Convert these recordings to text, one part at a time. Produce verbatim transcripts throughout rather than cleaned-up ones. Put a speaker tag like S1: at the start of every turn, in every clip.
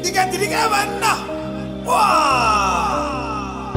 S1: Tika tika banna. Wow.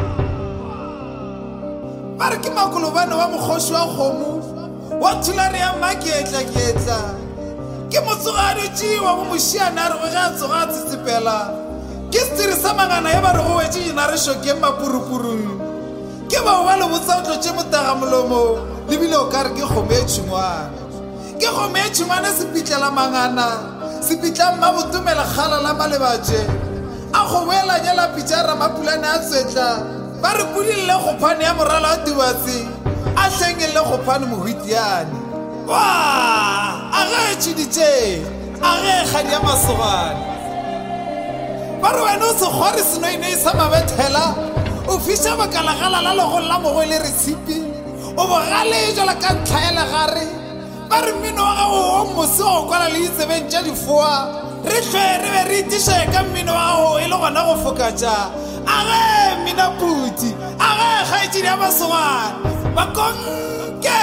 S1: Mara ke makolo bana wa mokgoshi wa kgomo wa thulare ya maketla ketla ke motsogadi tšiwa mo mošiana re go ga tsoga tsitsipela ke stiri sa mangana ya ba re go wetse ina re shoke mapurupurung ke ba ba le botsa o tlotše motaga molomo le bile o ka re ke kgomo e tšhingwana ke kgomo e tšhingwana se pitlela mangana se pitla mmabotumela kgala la malebatše a go boela nyela pitšara mapulane a tswetla ba re pulile go phane ya morala wa tubatsi a hlengele go phane mohwitiane wa a ge tšhiditše a ge kgadi ya masogane ba re wena o se kgware senoinei sa mabethela o fiša bakalagala la legolo la mogo le resipi o bogale jala ka ntlhaele gare ba re mmino wa gago o mose go kwala le itsebeng tša difoa re hlwe re be re itiše ka mmino wa gago e le gona go fokatša a ge mina puti a ge kgaetšedi ya masogane bakonke